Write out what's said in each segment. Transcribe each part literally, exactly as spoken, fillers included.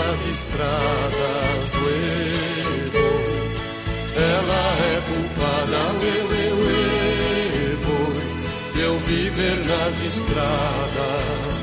nas estradas, ué, boi. Ela é culpada, ué, ué, ué, boi, de eu viver nas estradas.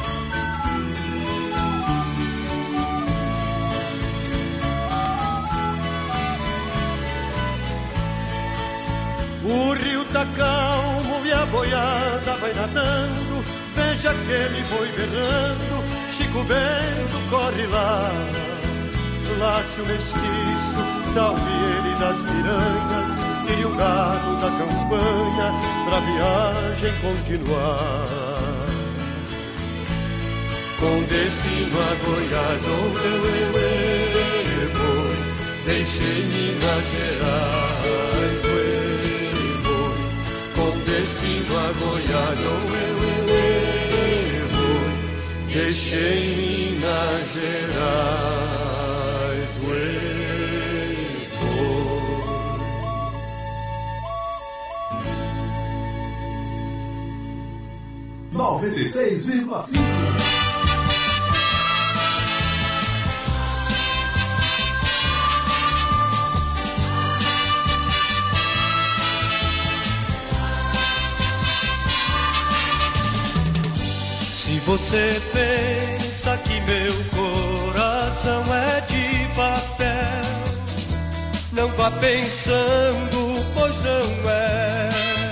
O rio tá calmo e a boiada vai nadando. Veja aquele boi berrando, Chico Bento corre lá. Lácio mestiço, salve ele das piranhas, tire o gado da campanha pra viagem continuar. Com destino a Goiás, oh, eu, eu, eu, boi, deixei Minas Gerais, ué. Destino a Goiás, oh, eu, eu, eu, eu, deixei Minas Gerais, eu, noventa e seis vírgula cinco. Você pensa que meu coração é de papel? Não vá pensando, pois não é.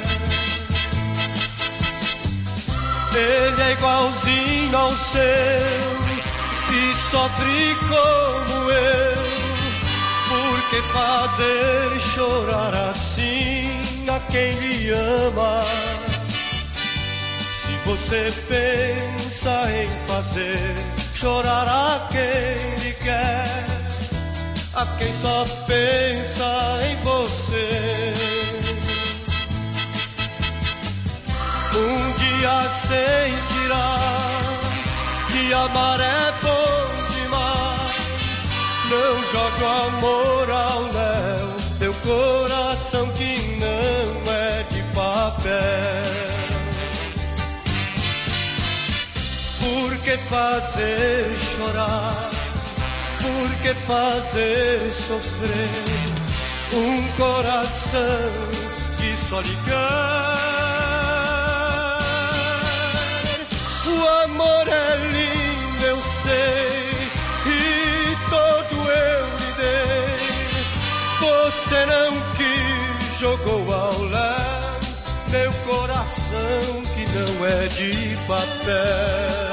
Ele é igualzinho ao seu e sofre como eu. Por que fazer chorar assim a quem lhe ama? Você pensa em fazer chorar a quem lhe quer, a quem só pensa em você. Um dia sentirá que amar é bom demais. Não jogue o amor ao léu, teu coração que não é de papel. Por que fazer chorar? Por que fazer sofrer um coração que só lhe quer? O amor é lindo, eu sei, e todo eu lhe dei. Você não quis, jogou ao léu meu coração que não é de papel.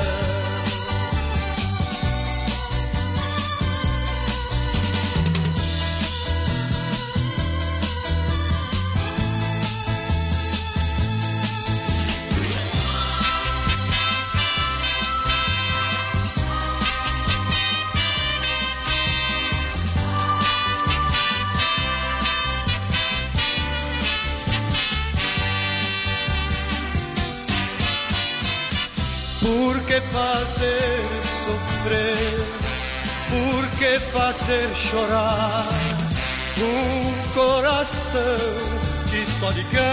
Por que fazer sofrer? Por que fazer chorar um coração que só lhe quer?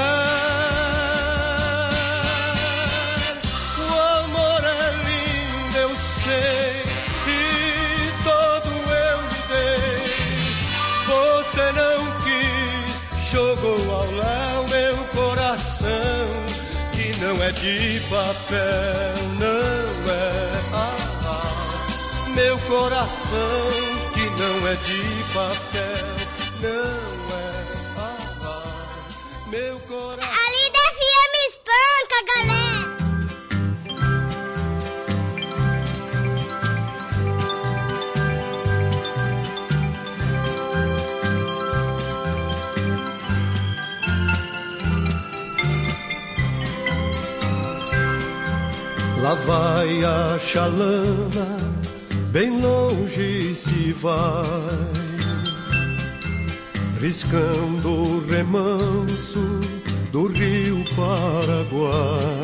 O amor é lindo, eu sei, e todo eu lhe dei. Você não quis, jogou ao léu meu coração que não é de papel, não é. Ah, ah, meu coração que não é de papel, não é. Ah, ah, meu coração. A Líder F M espanca, galera. Lá vai a chalana, bem longe se vai, riscando o remanso do rio Paraguai.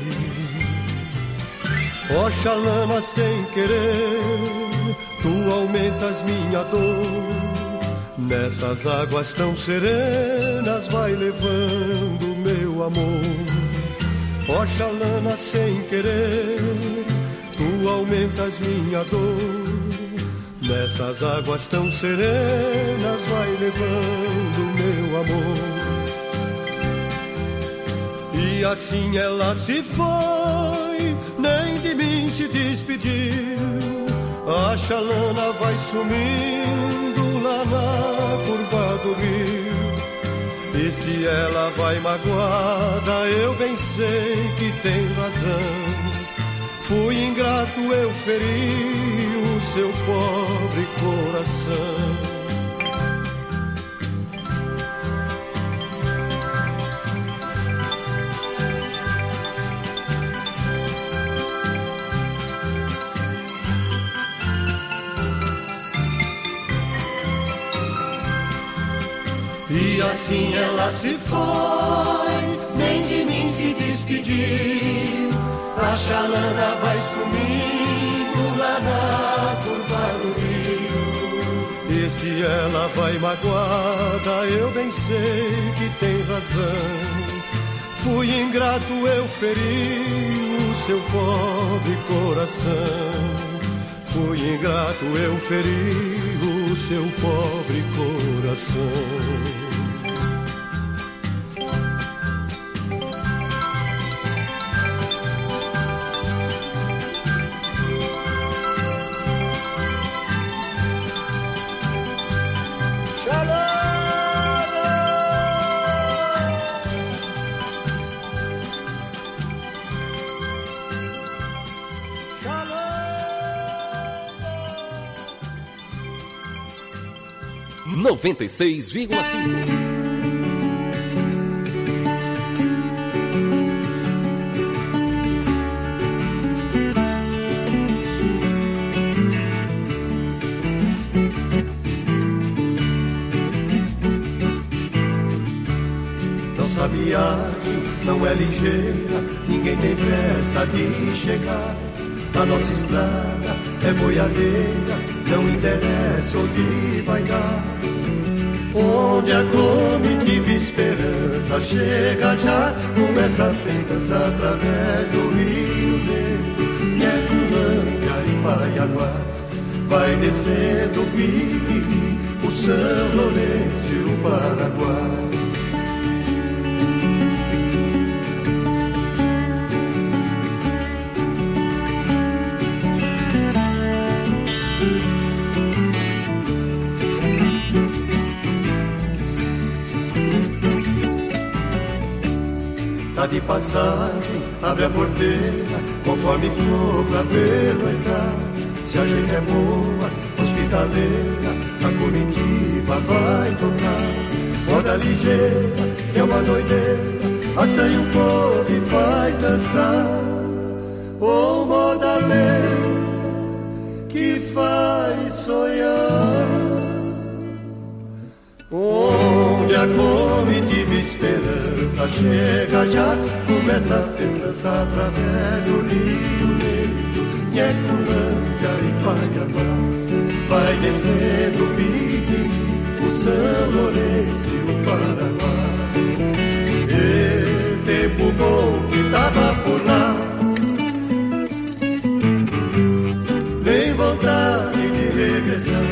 Ó chalana, sem querer, tu aumentas minha dor. Nessas águas tão serenas vai levando meu amor. Ó chalana, sem querer, tu aumentas minha dor. Nessas águas tão serenas vai levando meu amor. E assim ela se foi, nem de mim se despediu. A chalana vai sumindo lá na curva do rio. E se ela vai magoada, eu bem sei que tem razão. Fui ingrato, eu feri o seu pobre coração. E assim ela se foi, nem de mim se despediu. A chalana vai sumindo lá na curva do rio. E se ela vai magoada, eu bem sei que tem razão. Fui ingrato, eu feri o seu pobre coração. Fui ingrato, eu feri o seu pobre coração. noventa e seis vírgula cinco. Nossa viagem não é ligeira, ninguém tem pressa de chegar. A nossa estrada é boiadeira, não interessa onde vai dar. Onde a comitiva esperança chega já, começa a festança através do Rio Negro, Nheculândia e Paiaguás. Vai descendo o Piquiri, o São Lourenço e o Paraguai. Tá de passagem, abre a porteira, conforme for pra pelo entrar. Se a gente é boa, hospitaleira, a comitiva vai tocar. Roda ligeira, é uma doideira, assanha o povo e faz dançar. Ô moda lenta, que faz sonhar. Onde a comitiva esperança chega já, começa a festança através do Rio Negro, Nheculândia e Paiaguás. Vai descendo o Piquiri, o São Lourenço e o Paraguai. E tempo bom que tava por lá, nem vontade de regressar.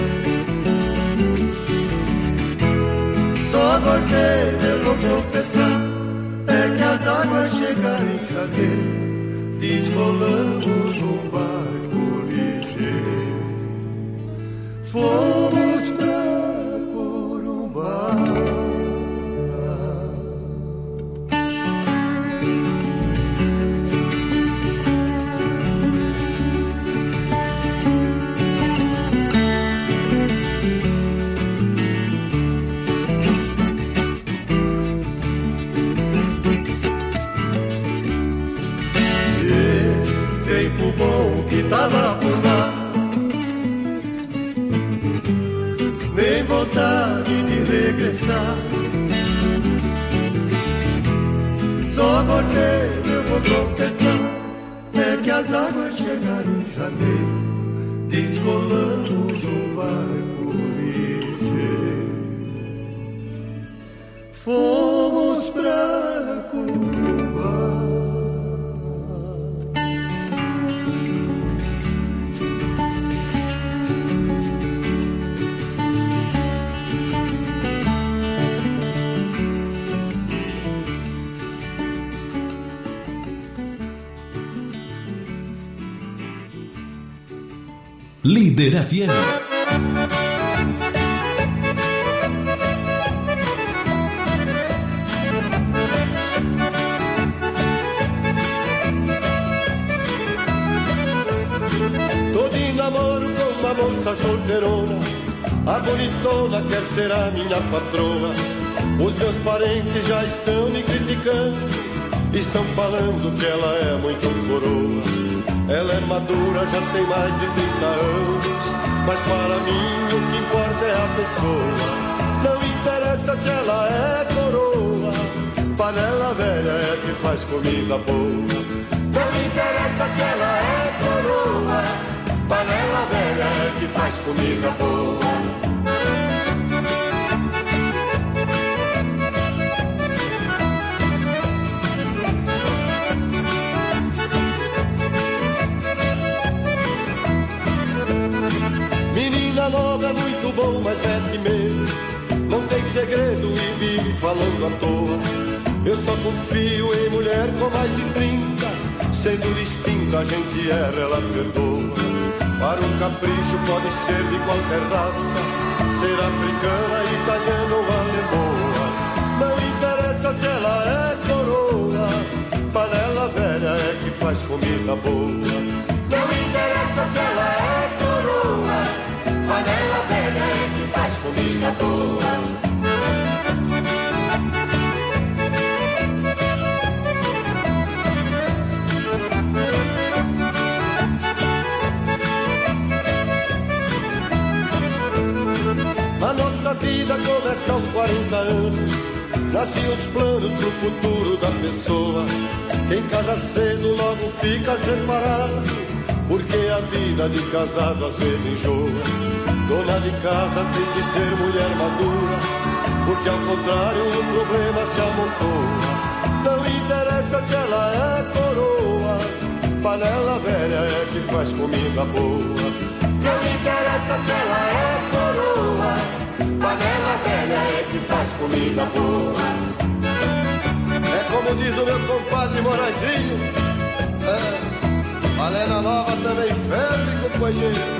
Só voltei, eu vou confessar, é que as águas chegaram em janeiro, descolamos um barco ligeiro, fomos pra Corumbá. Tempo bom que tava por lá, nem vontade de regressar. Só voltei, eu vou confessar, é que as águas chegaram em janeiro, descolamos um barco ligeiro, fomos pra Corumbá. Líder F M. Tô de namoro com uma moça solteirona, a bonitona quer ser a minha patroa. Os meus parentes já estão me criticando, estão falando que ela é muito coroa. Ela é madura, já tem mais de trinta anos, mas para mim o que importa é a pessoa. Não interessa se ela é coroa, panela velha é que faz comida boa. Não interessa se ela é coroa, panela velha é que faz comida boa. Menina nova é muito bom, mas mete medo, não tem segredo e vive falando à toa. Eu só confio em mulher com mais de trinta, sendo distinta a gente erra, ela perdoa. Para um capricho pode ser de qualquer raça, ser africana, italiana ou alemã. Não interessa se ela é coroa, panela velha é que faz comida boa. Não interessa se ela é coroa, panela velha é que faz comida boa. A nossa vida começa aos quarenta anos, nascem os planos pro futuro da pessoa. Quem casa cedo logo fica separado, porque a vida de casado às vezes enjoa. Dona de casa tem que ser mulher madura, porque ao contrário o problema se amontoa. Não interessa se ela é coroa, panela velha é que faz comida boa. Não interessa se ela é coroa, panela velha é que faz comida boa. É como diz o meu compadre Moraizinho, é, panela nova também ferve, companheiro.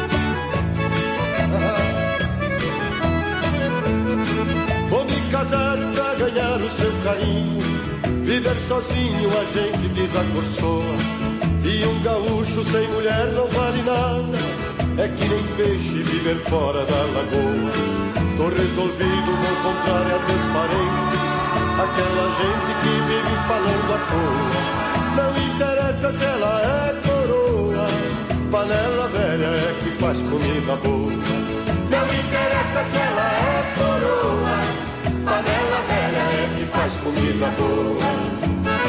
Vou me casar pra ganhar o seu carinho, viver sozinho a gente desacorçoa. E um gaúcho sem mulher não vale nada, é que nem peixe viver fora da lagoa. Tô resolvido, vou encontrar a teus parentes, aquela gente que vive falando à toa. Não interessa se ela é coroa, panela velha é que faz comida boa. Não interessa se ela é coroa, panela velha é que faz comida boa.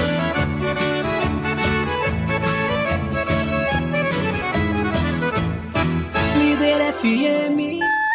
Líder F M.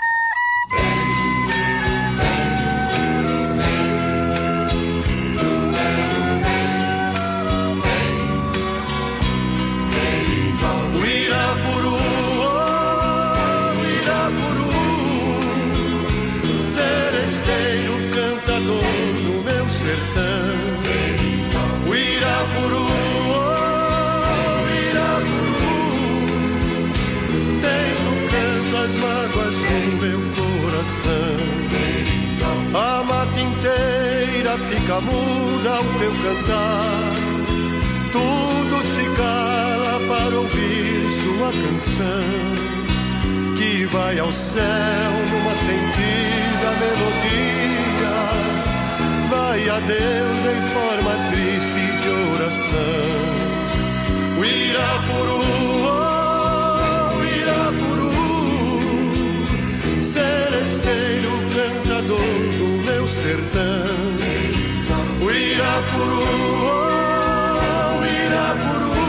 A mata inteira fica muda ao teu cantar, tudo se cala para ouvir sua canção, que vai ao céu numa sentida melodia, vai a Deus em forma triste de oração. O Irapuru, oh, Irapuru, seresteiro cantador do meu sertão. O Irapuru, oh, Irapuru,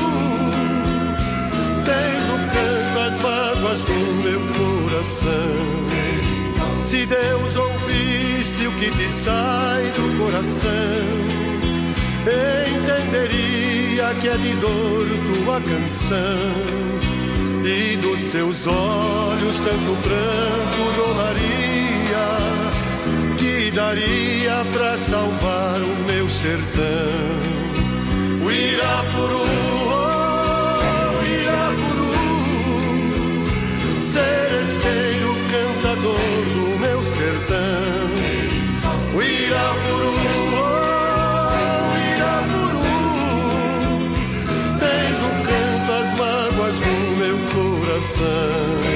tens no canto as mágoas do meu coração. Se Deus ouvisse o que te sai do coração, entenderia que é de dor tua canção. E dos seus olhos tanto pranto rolaria, que daria pra salvar o meu sertão. O Irapuru, oh, Irapuru, coração.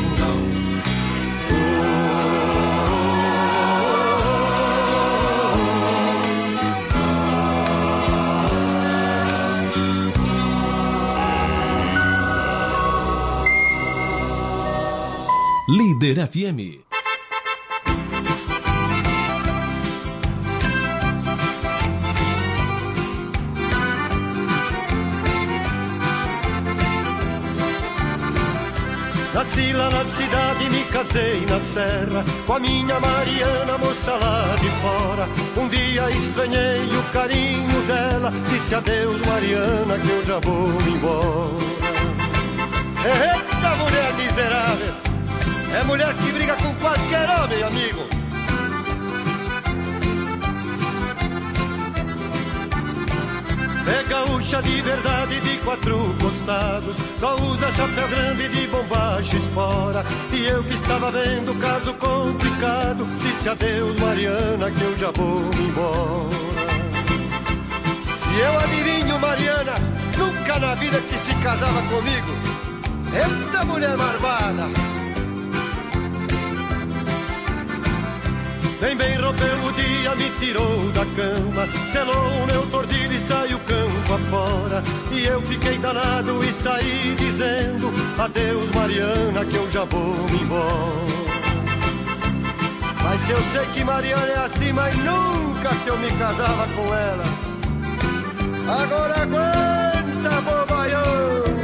Líder F M. Nasci lá na cidade, me casei na serra com a minha Mariana, moça lá de fora. Um dia estranhei o carinho dela, disse adeus Mariana que eu já vou embora. Eita mulher miserável, é mulher que briga com qualquer homem, amigo. É gaúcha de verdade, de quatro costados, só usa chapéu grande de bombacha espora. E eu que estava vendo o caso complicado, disse adeus Mariana que eu já vou embora. Se eu adivinho Mariana, nunca na vida que se casava comigo. Eita mulher marvada. Nem bem rompeu o dia, me tirou da cama, selou o meu tordilho e saiu campo afora. E eu fiquei danado e saí dizendo adeus Mariana que eu já vou me embora. Mas eu sei que Mariana é assim, mas nunca que eu me casava com ela. Agora aguenta, bobaião.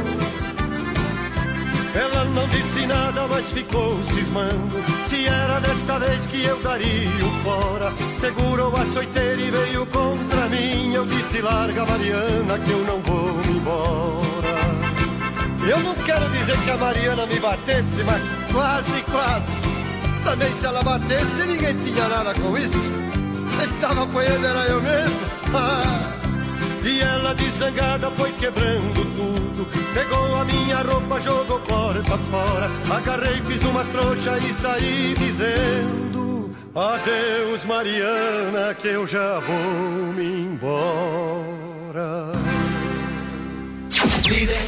Ela não disse nada, mas ficou cismando se era desta vez que eu daria o fora. Segurou a soiteira e veio contra mim. Eu disse larga Mariana que eu não vou me embora. Eu não quero dizer que a Mariana me batesse, mas quase, quase. Também se ela batesse ninguém tinha nada com isso. Quem tava apanhando era eu mesmo. E ela desangada foi quebrando tudo, pegou a minha roupa, jogou porta fora. Agarrei, fiz uma trouxa e saí dizendo adeus Mariana que eu já vou me embora. Líder.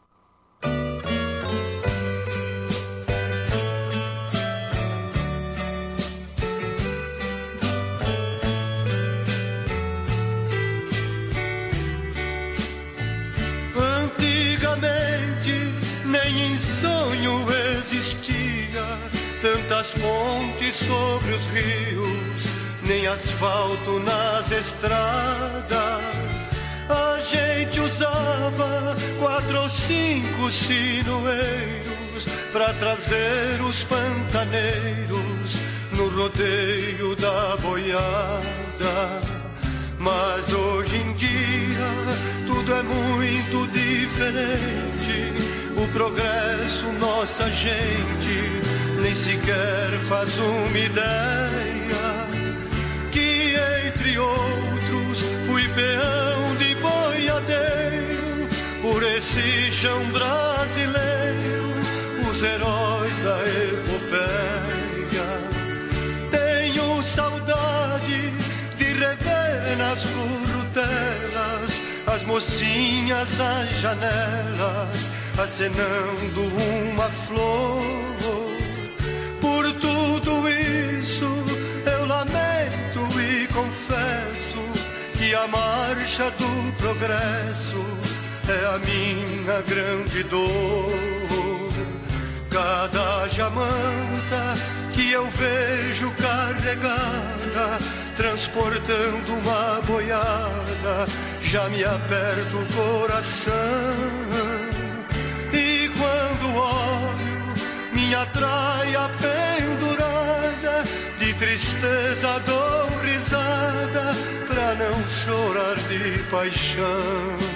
Nem em sonho existia tantas pontes sobre os rios, nem asfalto nas estradas. A gente usava quatro ou cinco sinoeiros pra trazer os pantaneiros no rodeio da boiada. Mas hoje em dia tudo é muito diferente. O progresso, nossa gente nem sequer faz uma ideia. Que entre outros fui peão de boiadeiro por esse chão brasileiro, os heróis da epopeia. Tenho saudade de rever nas currutelas as mocinhas nas janelas acenando uma flor. Por tudo isso eu lamento e confesso que a marcha do progresso é a minha grande dor. Cada jamanta que eu vejo carregada, transportando uma boiada, já me aperta o coração. E quando olho minha traia pendurada, de tristeza dou risada pra não chorar de paixão.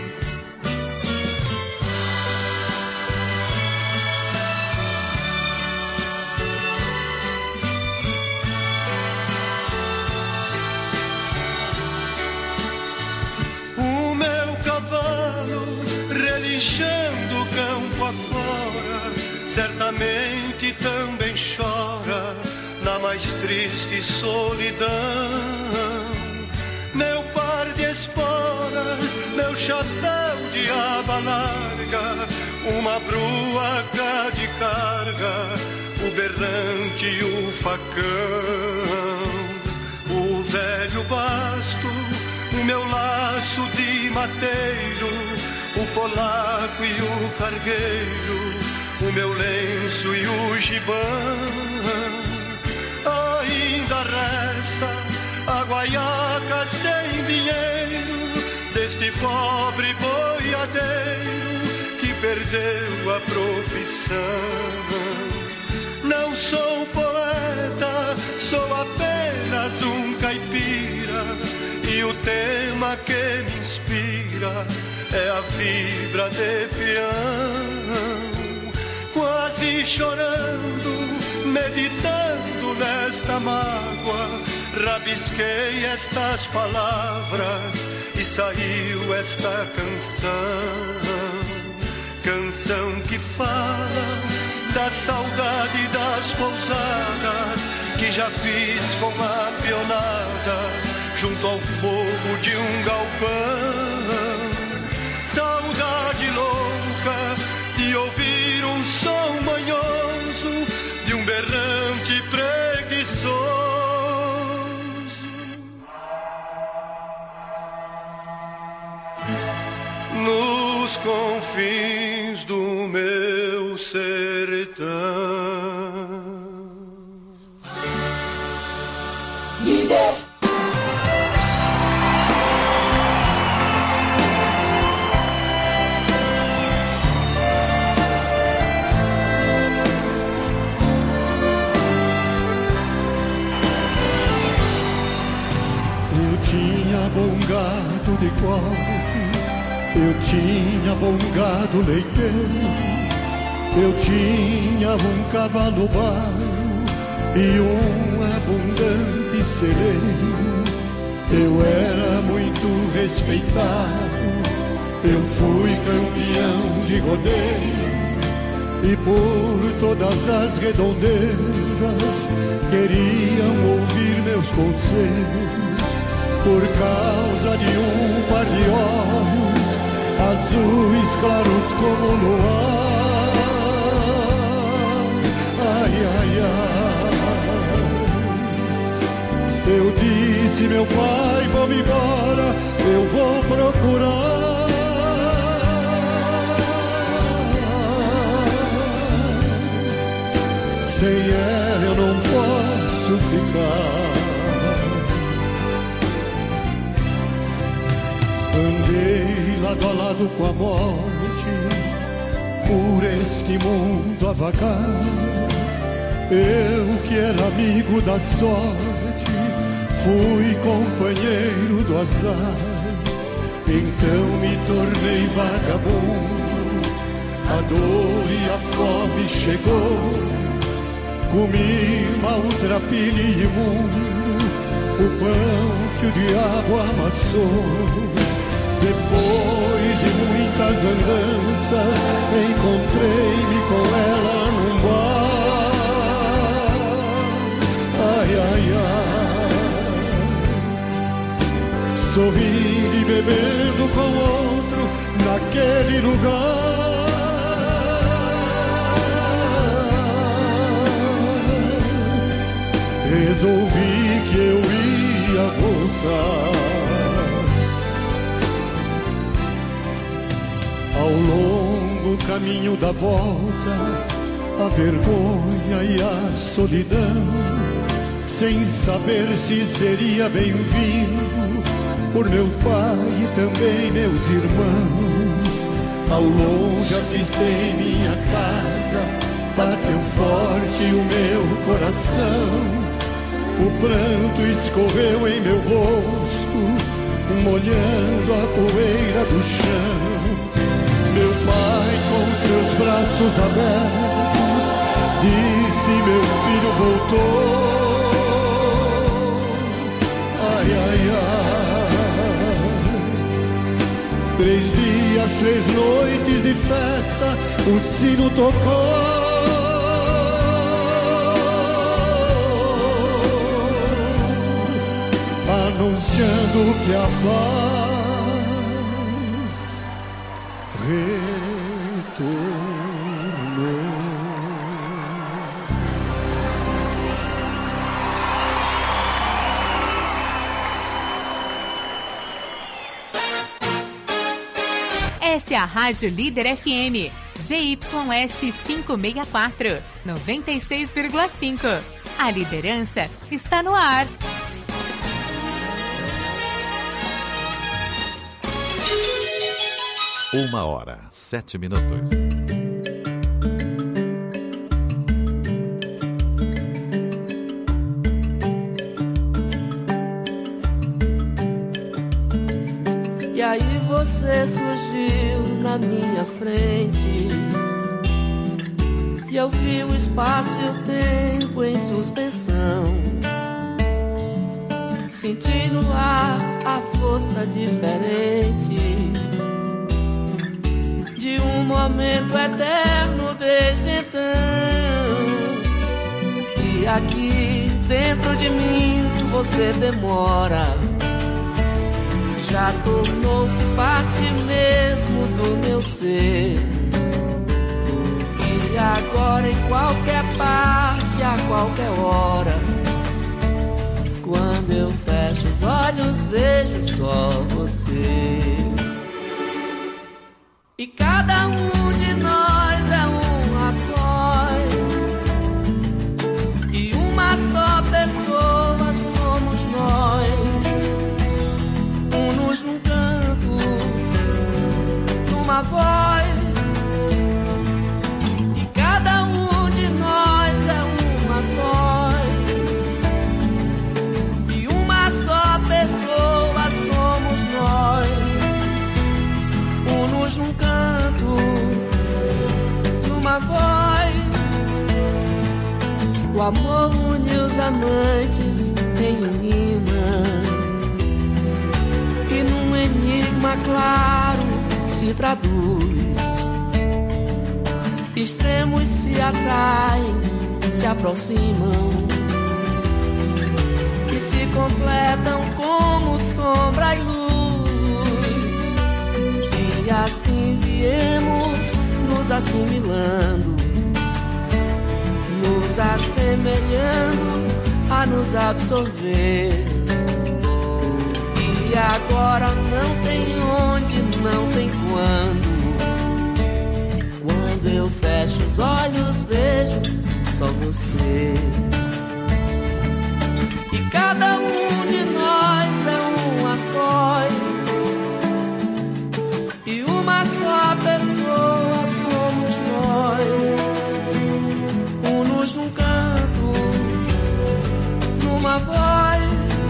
Relinchando campo afora, certamente também chora na mais triste solidão. Meu par de esporas, meu chapéu de aba larga, uma bruaca de carga, o berrante e o facão, o velho basto, o meu laço de mateiro, o polaco e o cargueiro, o meu lenço e o gibão. Ainda resta a guaiaca sem dinheiro deste pobre boiadeiro que perdeu a profissão. Não sou poeta, sou apenas um caipira, e o tema que me inspira é a vibra de peão. Quase chorando, meditando nesta mágoa, rabisquei estas palavras e saiu esta canção. Canção que fala da saudade das pousadas que já fiz com a pionada junto ao fogo de um galpão. Saudade louca de ouvir um som manhoso de um berrante preguiçoso nos confins do meu sertão. Líder. Eu tinha bom gado de corte, eu tinha bom gado leiteiro, eu tinha um cavalo baio e um abundante celeiro. Eu era muito respeitado, eu fui campeão de rodeio, e por todas as redondezas queriam ouvir meus conselhos. Por causa de um par de olhos azuis claros como o luar, ai, ai, ai. Eu disse, meu pai, vou-me embora, eu vou procurar. Sem ela eu não posso ficar. Andei lado a lado com a morte, por este mundo a vagar. Eu que era amigo da sorte, fui companheiro do azar. Então me tornei vagabundo, a dor e a fome chegou. Comi maltrapilho e imundo, o pão que o diabo amassou. Depois de muitas andanças, encontrei-me com ela num bar. Ai, ai, ai. Sorrindo e bebendo com outro naquele lugar. Resolvi que eu ia voltar. Ao longo caminho da volta, a vergonha e a solidão, sem saber se seria bem-vindo por meu pai e também meus irmãos. Ao longe avistei minha casa, bateu forte o meu coração. O pranto escorreu em meu rosto, molhando a poeira do chão. Meu pai, com seus braços abertos, disse, meu filho voltou. Ai, ai, ai. Três dias, três noites de festa, o sino tocou. Anunciando que a paz retornou. Essa é a Rádio Líder F M, Z Y S quinhentos e sessenta e quatro, noventa e seis vírgula cinco. A liderança está no ar. Uma hora, sete minutos. E aí você surgiu na minha frente, e eu vi o espaço e o tempo em suspensão. Senti no ar a força diferente de um momento eterno desde então. E aqui dentro de mim você demora, já tornou-se parte mesmo do meu ser. E agora em qualquer parte, a qualquer hora, quando eu fecho os olhos vejo só você. E cada um de nós é um a sós, e uma só pessoa somos nós, unos num canto, numa voz. E cada um de nós é um a sós, e uma só pessoa somos nós, unos num canto, numa voz. O amor une os amantes em um imã, e num enigma claro se traduz. Extremos se atraem, se aproximam e se completam como sombra e luz. E assim viemos nos assimilando, nos assemelhando a nos absorver. E agora não tem onde, não tem quando. Quando eu fecho os olhos vejo só você. E cada um de nós é um a sós, e uma só pessoa somos nós, unos num canto, numa voz.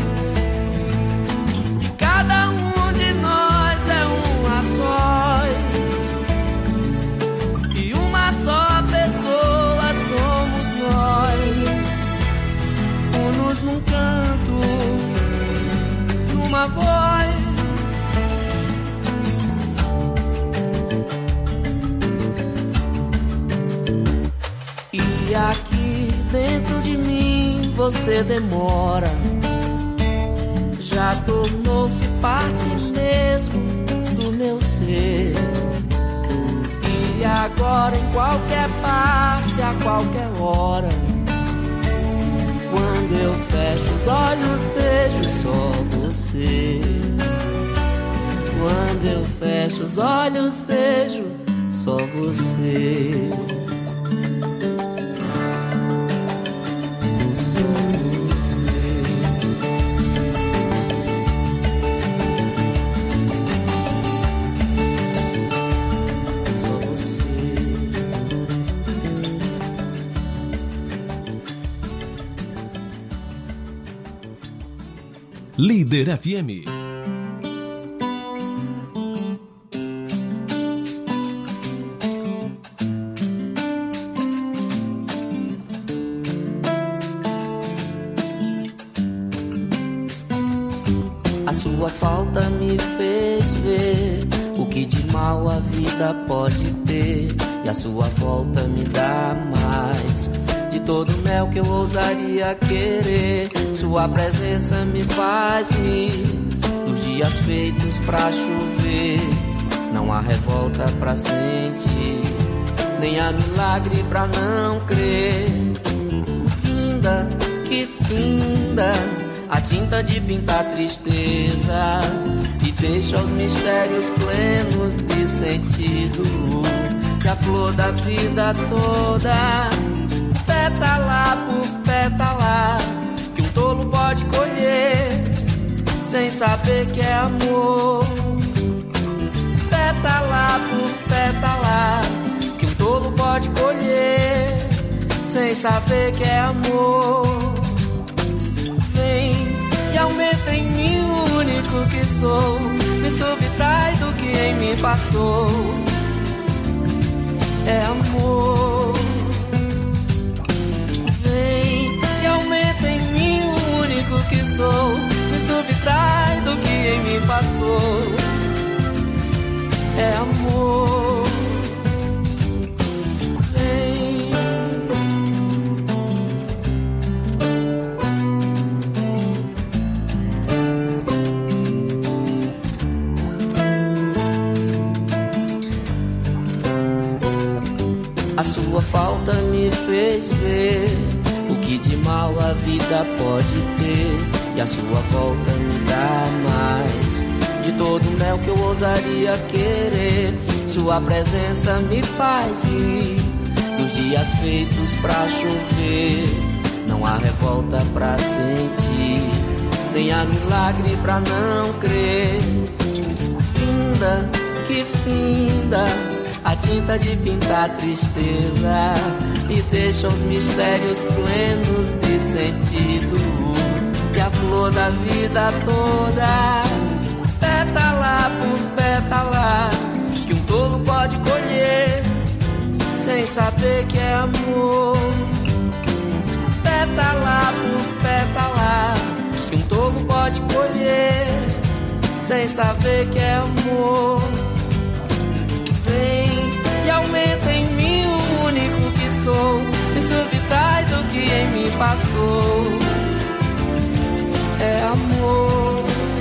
E cada um de nós é um a sós, e uma só pessoa somos nós, unos num canto, numa voz. E aqui dentro de mim você demora, já tornou-se parte mesmo do meu ser. E agora em qualquer parte, a qualquer hora, quando eu fecho os olhos vejo só você. Quando eu fecho os olhos vejo só você. Líder F M. A sua falta me fez ver o que de mal a vida pode ter, e a sua volta me dá mais de todo o mel que eu ousaria querer. Sua presença me faz rir dos dias feitos pra chover. Não há revolta pra sentir, nem há milagre pra não crer. Finda, que finda a tinta de pintar tristeza, e deixa os mistérios plenos de sentido. Que a flor da vida toda, pétala por pétala, que um tolo pode colher sem saber que é amor. Pétala por pétala, que um tolo pode colher sem saber que é amor. Vem e aumenta em mim o único que sou, me subtrai do que em mim passou. É amor. Vem e aumenta em mim o único que sou, me subtrai do que em mim passou. É amor. Vem. A sua falta me fez ver o que de mal a vida pode ter, e a sua volta me dá mais de todo o mel que eu ousaria querer. Sua presença me faz rir dos dias feitos pra chover. Não há revolta pra sentir, nem há milagre pra não crer. Finda, que finda a tinta de pintar tristeza, e deixa os mistérios plenos de sentido. Que a flor da vida toda, pétala por pétala, que um tolo pode colher sem saber que é amor. Pétala por pétala, que um tolo pode colher sem saber que é amor. Vem e aumenta em mim o único que sou, me subtrai do que em mim passou. É amor.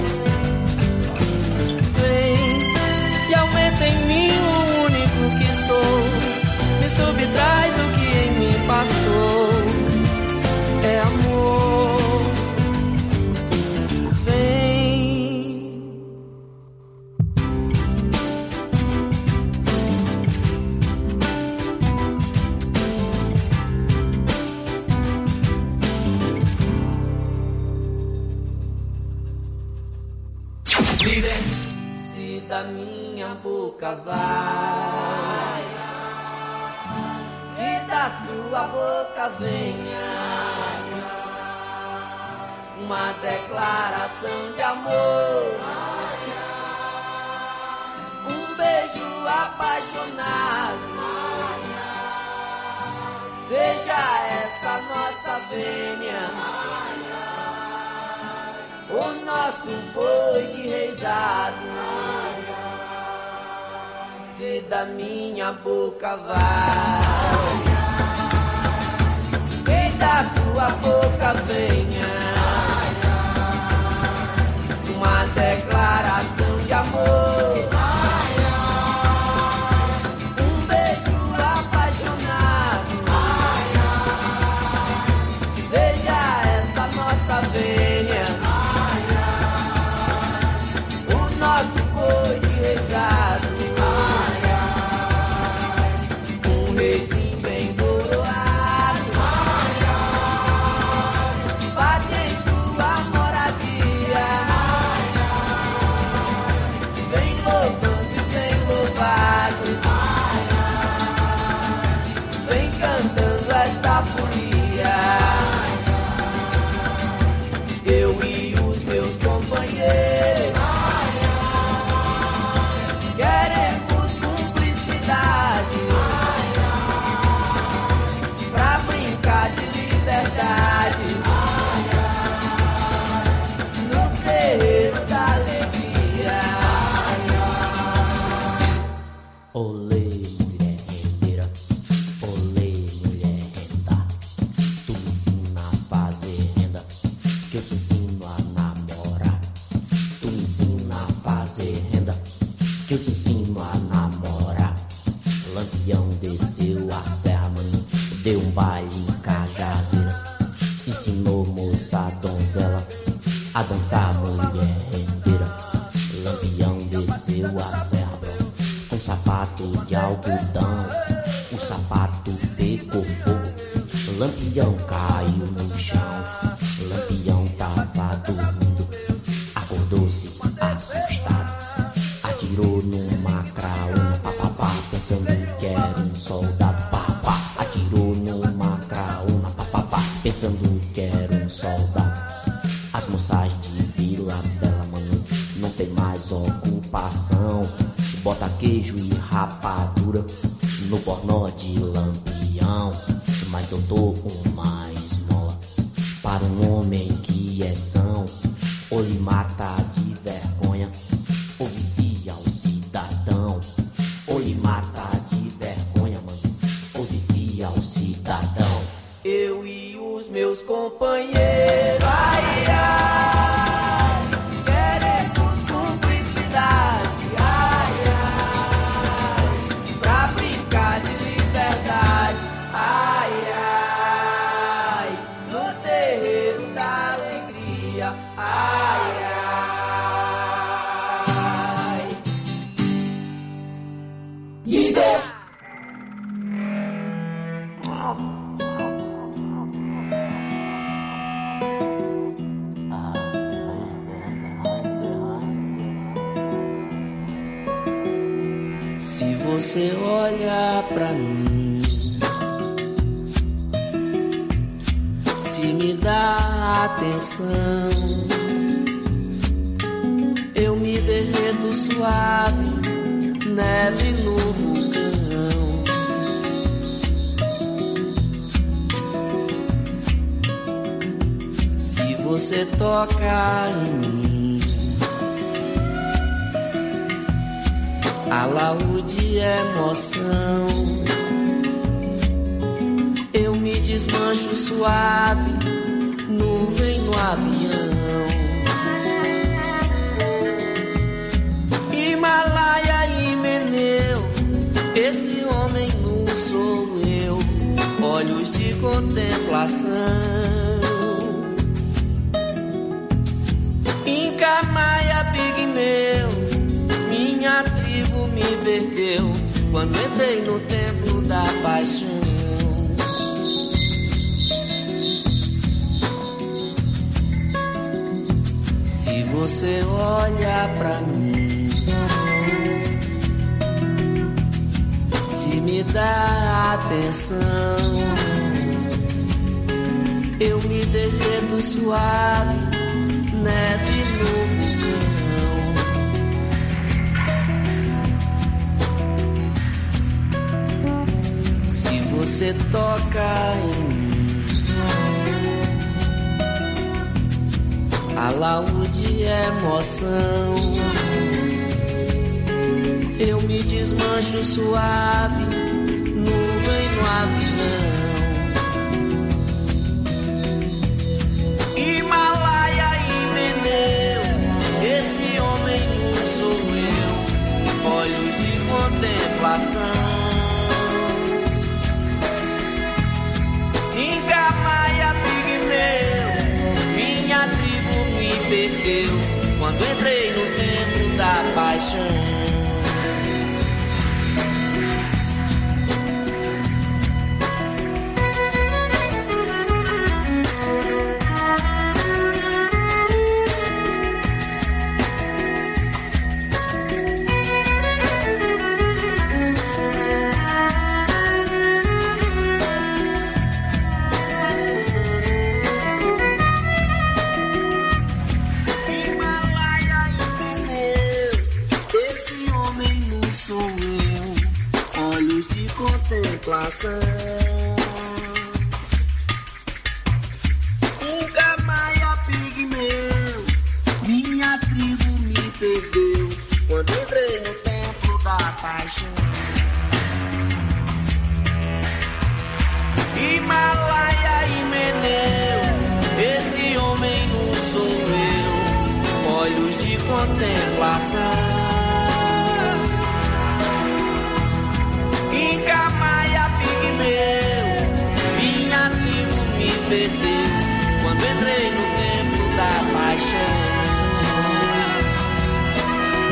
Vem e aumenta em mim o único que sou, me subtrai do que em mim passou. É amor. Vem. Líder. Se da minha boca vai, que da sua boca venha uma declaração de amor, um beijo apaixonado. Seja essa nossa vênia, o nosso boi de reizado. Se da minha boca vai, que da sua boca venha uma declaração de amor, um beijo apaixonado. Seja essa nossa vênia, o nosso boi de reizado. Um reizinho bem coroado, bate em sua moradia, vem louvando e vem louvado, vem cantando essa folia. Eu e os meus companheiros queremos cumplicidade pra brincar de liberdade no terreiro da alegria. Olê, mulher rendeira, olê, mulher renda. Tu me ensina a fazer renda, que eu te ensino a namorar. Tu me ensina a fazer renda, que eu te ensino a namorar. Lampião desceu a serra, mano, deu um baile em Cajazeira. Ensinou moça donzela a dançar, mulher rendeira. Lampião desceu a serra, com sapato de algodão. O sapato pegou fogo, Lampião caiu no chão. Lampião tava dormindo, acordou-se assustado. Atirou numa craúna, papapá, pensando que era um soldado, papá. Atirou numa craúna, papapá, pensando que era um soldado. As moças de Vila Bela, mano, não tem mais ocupação. Bota queijo e rapadura no pornô de Lampião. Mas eu dou uma esmola para um homem que é são. Ou lhe mata de vergonha, ou vicia o cidadão. Ou lhe mata de vergonha, mano, ou vicia o cidadão. Eu e os meus companheiros, ai, ai, queremos cumplicidade, ai, ai, pra brincar de liberdade, ai, ai, no terreiro da alegria, ai, ai. Se você olha pra mim, se me dá atenção, eu me derreto suave, neve no vulcão. Se você toca em mim, alaúde emoção, eu me desmancho suave, nuvem no avião. Himalaia e Meneu, esse homem não sou eu, olhos de contemplação. Inca, Maia, Pigmeu, minha tribo me perdeu quando entrei no templo da paixão. Se você olha pra mim, se me dá atenção, eu me derreto suave, neve no vulcão. Se você toca em mim, alaúde emoção, eu me desmancho suave, nuvem no avião. Himalaia e Meneu, esse homem não sou eu, olhos de contemplação. Inca, Maia, Pigmeu, minha tribo me perdeu quando entrei no templo da paixão. Contemplação. Inca, Maia, Pigmeu, minha tribo me perdeu quando entrei no templo da paixão. Himalaia e Meneu, esse homem não sou eu, olhos de contemplação. Inca, Maia, Pigmeu, minha tribo me perdeu quando entrei no templo da paixão.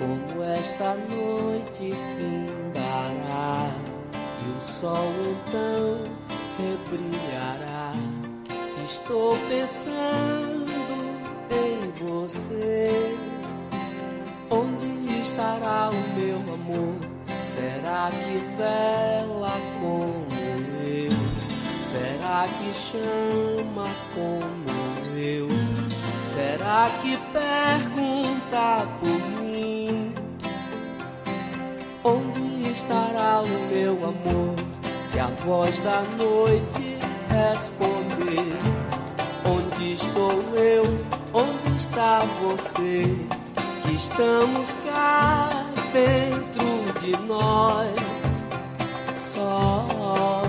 como esta noite findará e o sol então rebrilhará. Estou pensando em você. Onde estará o meu amor? Será que vela como eu? Será que chama como eu? Será que pergunta por mim? Onde estará o meu amor? Se a voz da noite responder: onde estou eu? Onde está você? Que estamos cá dentro de nós, sós.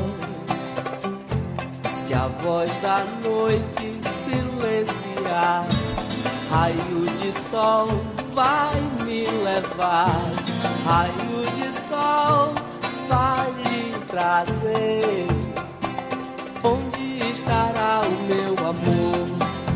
Se a voz da noite silenciar, raio de sol vai me levar, raio de sol vai lhe trazer. Onde estará o meu amor?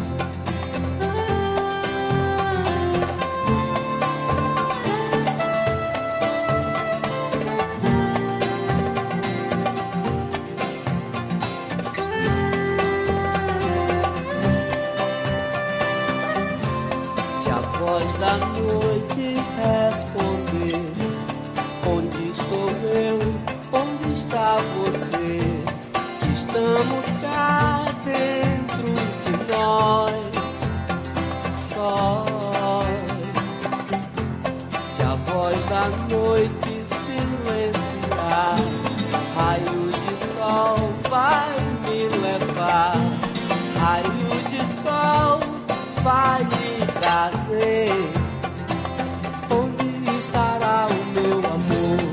Da noite responder: onde estou eu? Onde está você? Que estamos cá dentro de nós, sós. Se a voz da noite silenciar, raio de sol vai me levar, raio de sol vai me trazer. Onde estará o meu amor?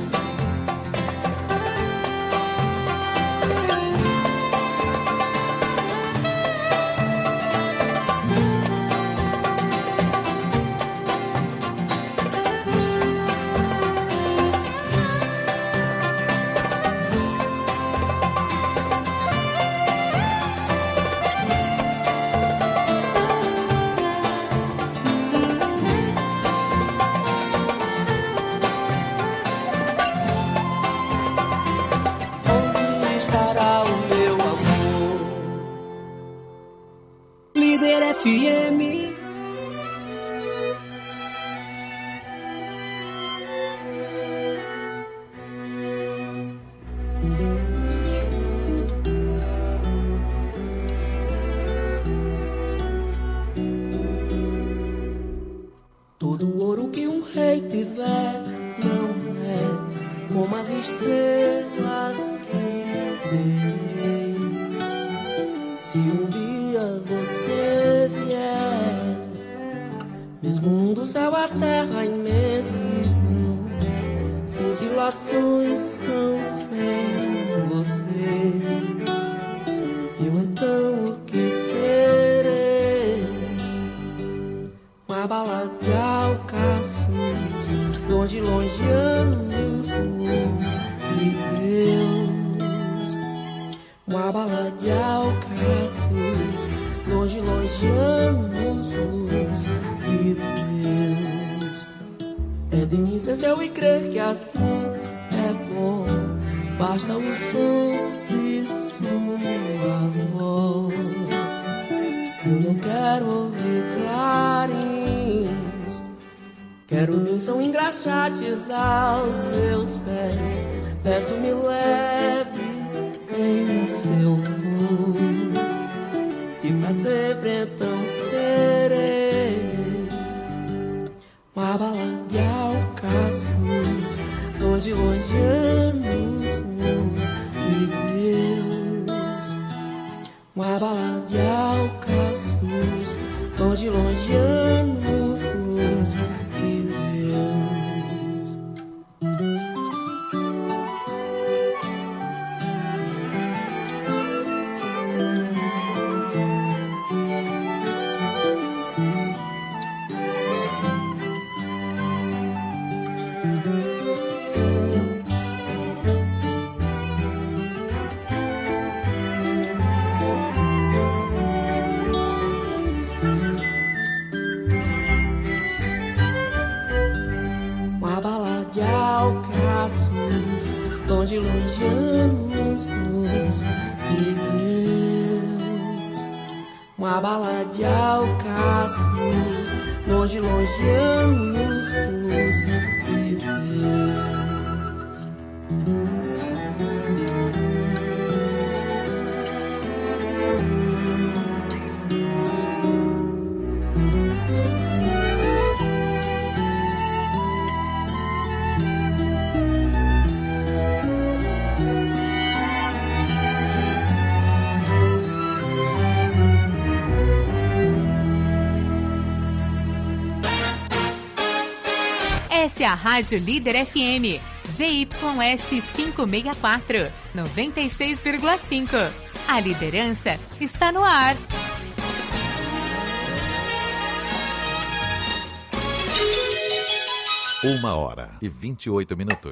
F M. Todo ouro que um rei tiver não é como as estrelas que verei. Se um dia você vier, mesmo do céu à terra imensidão, cintilações são sem você. Eu então o que serei? Uma bala de alcaçuz, longe, longe anos luz de Deus. Uma bala de alcaçuz, longe, longe anos luz de Deus. É de mim ser seu e crer que assim é bom, basta o som de sua voz. Eu não quero ouvir clarins, quero bênção engraxates aos seus pés. Peço me leve em seu voo, e pra sempre então serei uma bala de alcaçuz, longe, longe anos luz de Deus. Uma bala de alcaçuz, longe, longe anos luz de Deus. de anos, luz e Deus. Uma bala de alcaçuz, longe, longe de anos, luz e Deus. Essa é a Rádio Líder F M, Z Y S quinhentos e sessenta e quatro, noventa e seis vírgula cinco. A liderança está no ar. Uma hora e vinte e oito minutos.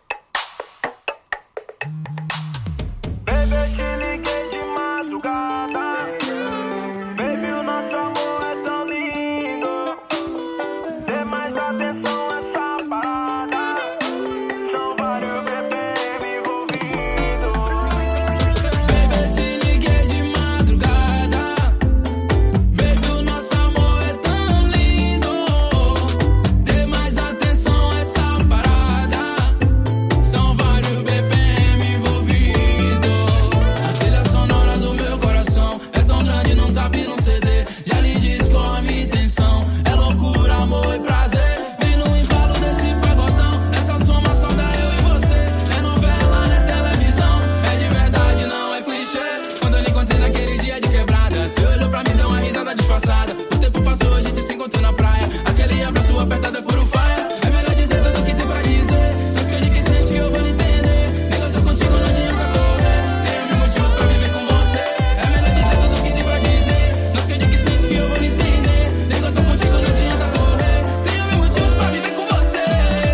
Baby, te liguei de madrugada. Baby, o nosso amor é tão lindo. Dê mais atenção a essa parada. São vários B P M envolvidos. Baby, te liguei de madrugada. Baby, o nosso amor é tão lindo. Dê mais atenção a essa parada. São vários B P M envolvidos. A trilha sonora do meu coração é tão grande, não cabe num C D. Já lhe disse qual a minha intenção. É loucura, amor e prazer. Vem no embalo desse pagodão. Essa soma só dá eu e você. É novela, não é televisão. É de verdade, não é clichê. Quando eu lhe encontrei naquele dia de quebrada, você olhou pra mim, deu uma risada disfarçada. O tempo passou, a gente se encontrou na praia. Aquele abraço apertado é puro faia. É melhor dizer tudo o que tem pra dizer. Mas que eu digo que sente que eu vou lhe entender. Nega, eu tô contigo, não adianta correr. Tenho mil motivos pra viver com você. É melhor dizer tudo o que tem pra dizer. Mas que eu digo que sente que eu vou lhe entender. Nega, eu tô contigo, não adianta correr. Tenho mil motivos pra viver com você.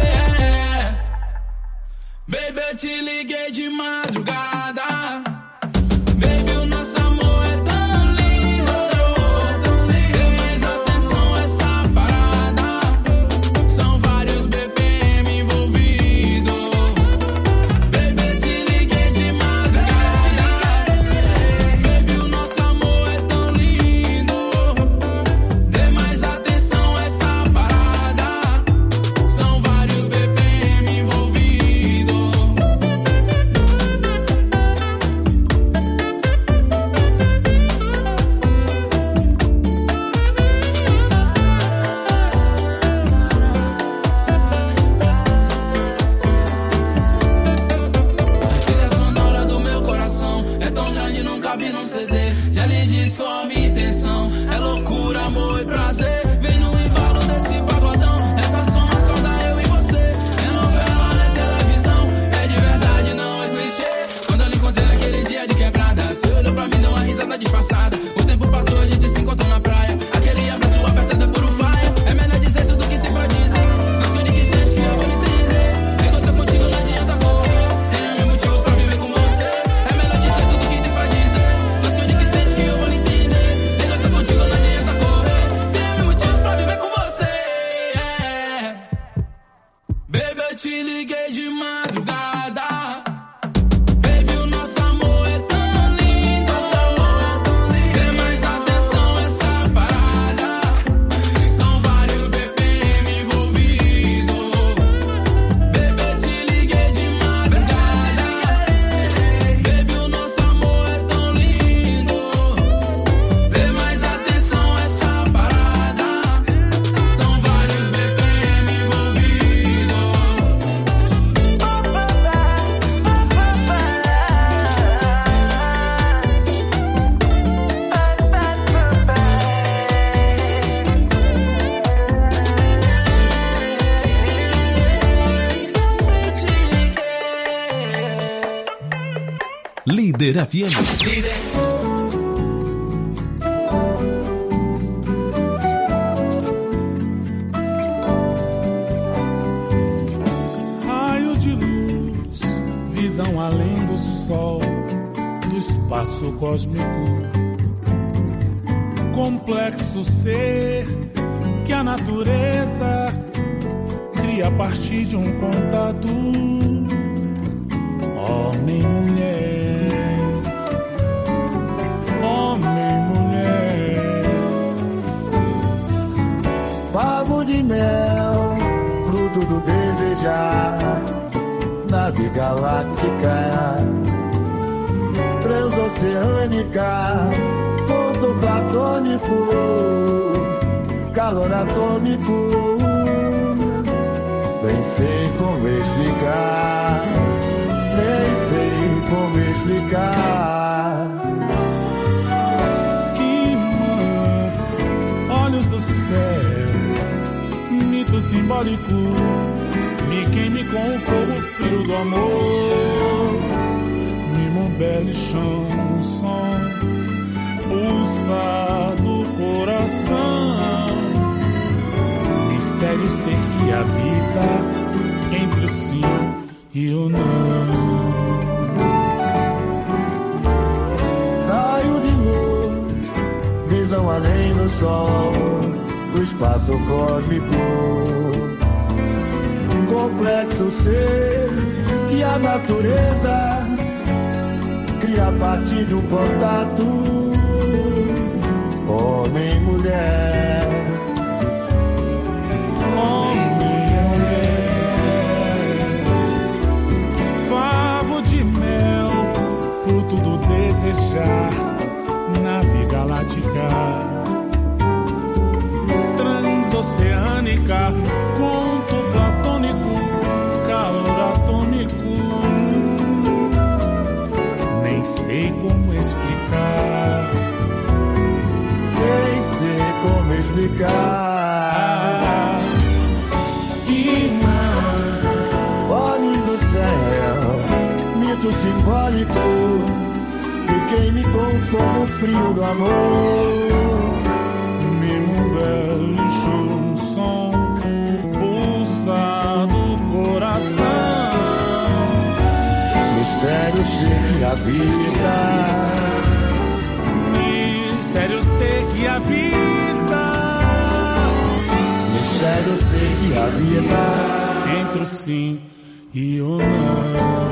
Baby, eu te liguei de madrugada. Baby, o nosso amor é tão lindo. Dê mais atenção a essa parada. São vários B P M envolvidos. Baby, eu te liguei de madrugada. Baby, o nosso amor é tão lindo. Dê mais atenção a essa parada. São vários B P M envolvidos. A trilha sonora do meu coração é tão grande, não cabe num C D. Já lhe disse qual a minha intenção. É loucura, amor e prazer. Vem no embalo desse pagodão. Essa soma só dá eu e você. É novela, não é televisão. É de verdade, não é clichê. Quando eu lhe encontrei naquele dia de quebrada, você olhou pra mim, deu uma risada disfarçada. O tempo passou, a gente se encontrou na praia. Aquele abraço apertado é puro faia. É melhor dizer tudo o que tem pra dizer. Mas que eu digo que sente que eu vou lhe entender. Nega, eu tô contigo, não adianta correr. Tenho mil motivos pra viver com você. É melhor dizer tudo o que tem pra dizer. Mas que eu digo que sente que eu vou lhe entender. Nega, eu tô contigo, não adianta correr. Tenho mil motivos pra viver com você. Baby, eu te liguei de madrugada. Baby, o nosso amor é tão lindo. Dê mais atenção a essa parada. São vários B P M envolvidos. Baby, eu te liguei de madrugada. Baby, o nosso amor é tão lindo. Dê mais atenção a essa parada. São vários B P M envolvidos. Líder F M. Raio de luz, visão além do sol, do espaço cósmico. Complexo ser que a natureza cria a partir de um contato. Homem, mulher, homem, mulher. Favo de mel, fruto do desejar, nave galáctica, transoceânica, ponto platônico, calor atômico. Nem sei como explicar, nem sei como explicar. Imã, olhos do céu, mito simbólico, me queime com o fogo frio do amor. Mimo belo chão, um som, pulsar do coração. Mistério ser que habita entre o sim e o não. Raio de luz, visão além do sol, do espaço cósmico. Complexo ser que a natureza cria a partir de um contato. Homem, mulher, homem, mulher. Favo de mel, fruto do desejar, nave galáctica, transoceânica, conto platônico, calor atômico. Nem sei como explicar, nem sei como explicar. Imã, olhos do céu, mito simbólico, que queime com o fogo frio do amor. Mimo belo um som, pulsar do coração. Mistério ser que habita, mistério ser que habita, mistério ser que habita entre o sim e o não.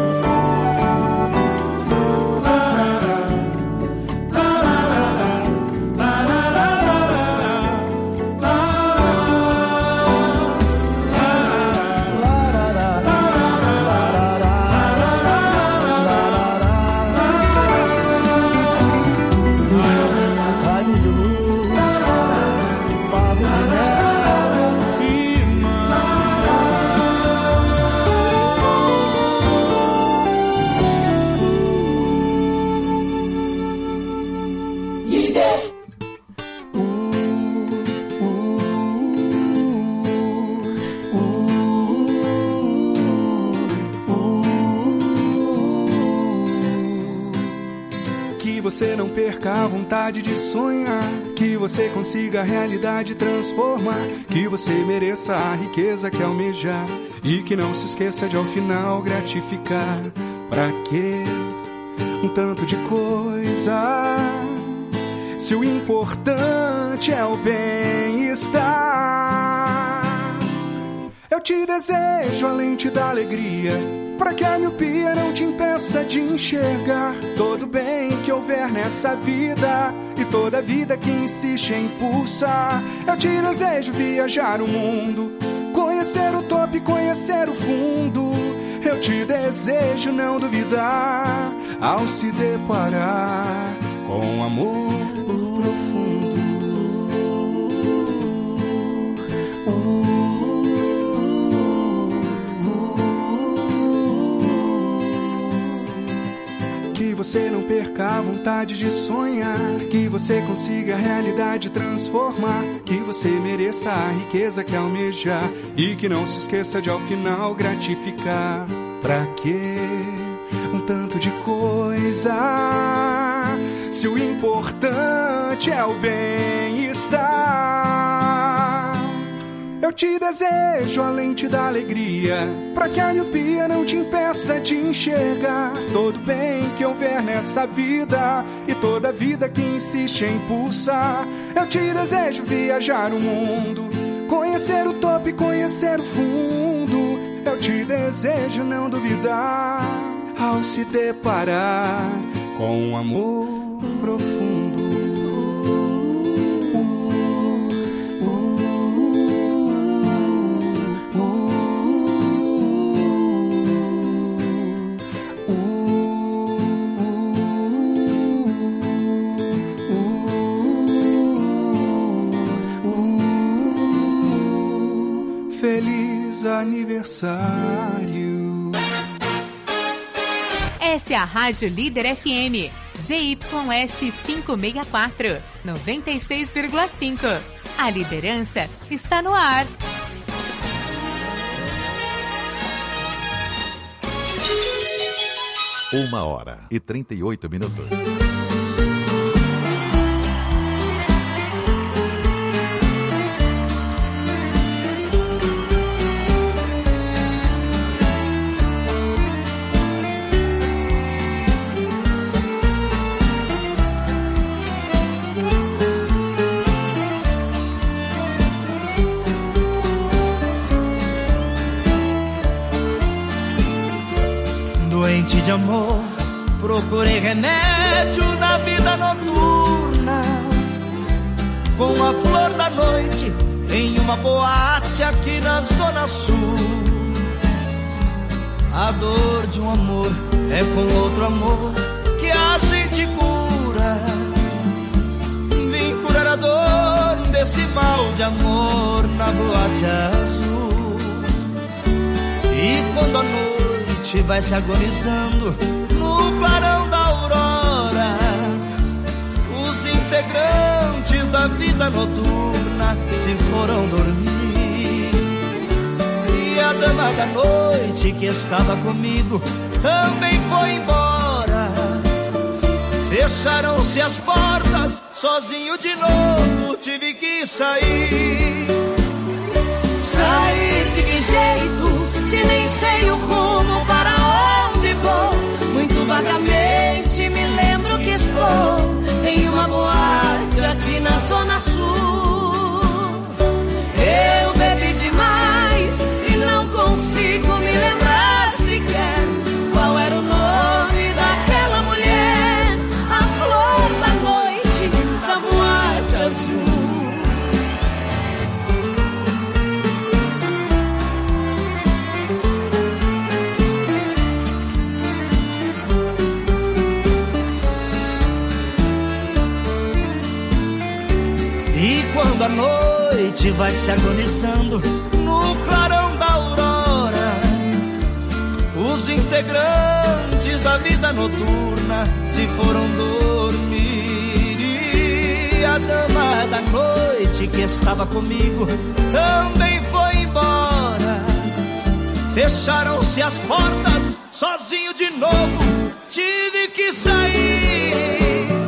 Você não perca a vontade de sonhar, que você consiga a realidade transformar, que você mereça a riqueza que almejar e que não se esqueça de ao final gratificar. Pra quê um tanto de coisa, se o importante é o bem-estar? Eu te desejo a lente da alegria, pra que a miopia não te impeça de enxergar todo o bem que houver nessa vida e toda vida que insiste em pulsar. Eu te desejo viajar o mundo, conhecer o topo e conhecer o fundo. Eu te desejo não duvidar ao se deparar com amor profundo. Que você não perca a vontade de sonhar, que você consiga a realidade transformar, que você mereça a riqueza que almejar e que não se esqueça de ao final gratificar. Pra quê um tanto de coisa, se o importante é o bem-estar? Eu te desejo a lente da alegria, pra que a miopia não te impeça de enxergar todo bem que houver nessa vida e toda vida que insiste em pulsar. Eu te desejo viajar o mundo, conhecer o topo e conhecer o fundo. Eu te desejo não duvidar ao se deparar com um amor profundo. Feliz aniversário. Essa é a Rádio Líder F M, Z Y S quinhentos e sessenta e quatro, noventa e seis vírgula cinco. A liderança está no ar. Uma hora e trinta e oito minutos. Doente de amor, procurei remédio na vida noturna, com a flor da noite em uma boate aqui na Zona Sul. A dor de um amor é com outro amor que a gente cura. Vim curar a dor desse mal de amor na boate azul. E quando a noite vai se agonizando no clarão da aurora, os integrantes da vida noturna se foram dormir. E a dama da noite que estava comigo também foi embora. Fecharam-se as portas, sozinho de novo tive que sair. Sair de que jeito, se nem sei o rumo para onde vou? Muito vagamente me lembro que estou em uma boate aqui na Zona Sul. Eu bebi demais e não consigo me lembrar sequer qual era o nome daquela mulher, a flor da noite da boate azul. Quando a noite vai se agonizando no clarão da aurora, os integrantes da vida noturna se foram dormir. E a dama da noite que estava comigo também foi embora. Fecharam-se as portas, sozinho de novo tive que sair.